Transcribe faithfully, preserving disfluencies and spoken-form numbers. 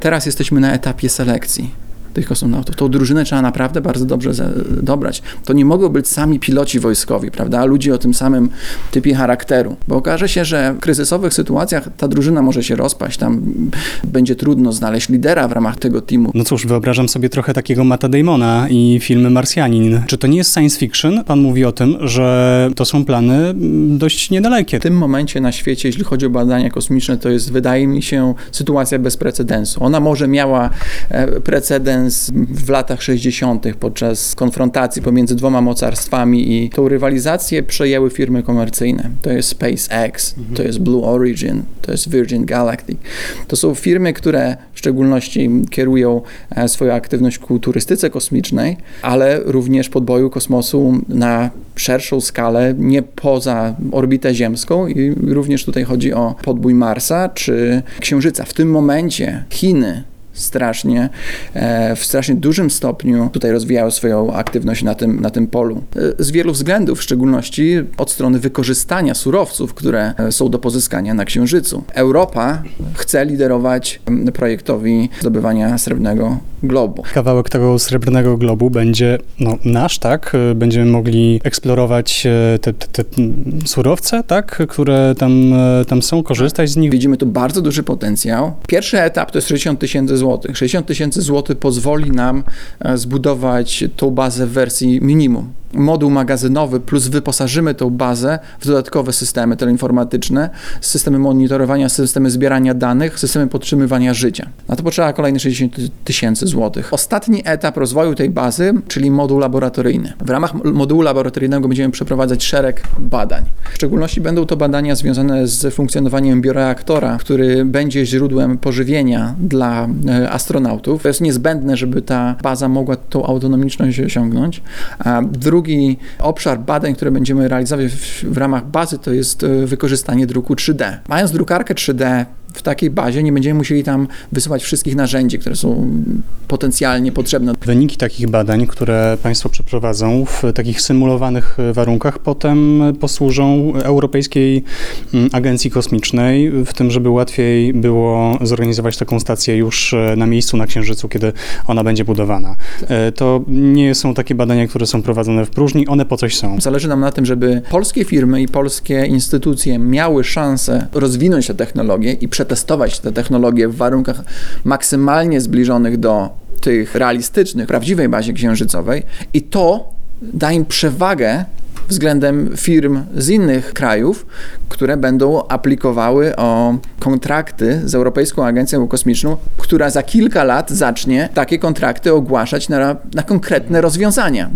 Teraz jesteśmy na etapie selekcji tych kosmonautów. Tą drużynę trzeba naprawdę bardzo dobrze dobrać. To nie mogą być sami piloci wojskowi, prawda? Ludzie o tym samym typie charakteru. Bo okaże się, że w kryzysowych sytuacjach ta drużyna może się rozpaść. Tam będzie trudno znaleźć lidera w ramach tego teamu. No cóż, wyobrażam sobie trochę takiego Matta Damona i filmy Marsjanin. Czy to nie jest science fiction? Pan mówi o tym, że to są plany dość niedalekie. W tym momencie na świecie, jeśli chodzi o badania kosmiczne, to jest, wydaje mi się, sytuacja bez precedensu. Ona może miała precedens w latach sześćdziesiątych podczas konfrontacji pomiędzy dwoma mocarstwami i tą rywalizację przejęły firmy komercyjne. To jest SpaceX, mhm. to jest Blue Origin, to jest Virgin Galactic. To są firmy, które w szczególności kierują swoją aktywność ku turystyce kosmicznej, ale również podboju kosmosu na szerszą skalę, nie poza orbitę ziemską i również tutaj chodzi o podbój Marsa czy Księżyca. W tym momencie Chiny strasznie, w strasznie dużym stopniu tutaj rozwijały swoją aktywność na tym, na tym polu. Z wielu względów, w szczególności od strony wykorzystania surowców, które są do pozyskania na Księżycu. Europa chce liderować projektowi zdobywania Srebrnego Globu. Kawałek tego Srebrnego Globu będzie no, nasz, tak? Będziemy mogli eksplorować te, te, te surowce, tak? Które tam, tam są, korzystać z nich. Widzimy tu bardzo duży potencjał. Pierwszy etap to jest sześćdziesiąt tysięcy złotych. sześćdziesiąt tysięcy złotych pozwoli nam zbudować tą bazę w wersji minimum. Moduł magazynowy plus wyposażymy tą bazę w dodatkowe systemy teleinformatyczne, systemy monitorowania, systemy zbierania danych, systemy podtrzymywania życia. Na to potrzeba kolejne sześćdziesiąt tysięcy złotych. Ostatni etap rozwoju tej bazy, czyli moduł laboratoryjny. W ramach modułu laboratoryjnego będziemy przeprowadzać szereg badań. W szczególności będą to badania związane z funkcjonowaniem bioreaktora, który będzie źródłem pożywienia dla astronautów. To jest niezbędne, żeby ta baza mogła tą autonomiczność osiągnąć. A drugi Drugi obszar badań, które będziemy realizować w, w ramach bazy, to jest wykorzystanie druku trzy D. Mając drukarkę trzy D w takiej bazie, nie będziemy musieli tam wysyłać wszystkich narzędzi, które są potencjalnie potrzebne. Wyniki takich badań, które Państwo przeprowadzą w takich symulowanych warunkach, potem posłużą Europejskiej Agencji Kosmicznej w tym, żeby łatwiej było zorganizować taką stację już na miejscu, na Księżycu, kiedy ona będzie budowana. To nie są takie badania, które są prowadzone w próżni, one po coś są. Zależy nam na tym, żeby polskie firmy i polskie instytucje miały szansę rozwinąć te technologie i przetestować te technologie w warunkach maksymalnie zbliżonych do tych realistycznych, prawdziwej bazie księżycowej i to da im przewagę względem firm z innych krajów, które będą aplikowały o kontrakty z Europejską Agencją Kosmiczną, która za kilka lat zacznie takie kontrakty ogłaszać na, na konkretne rozwiązania.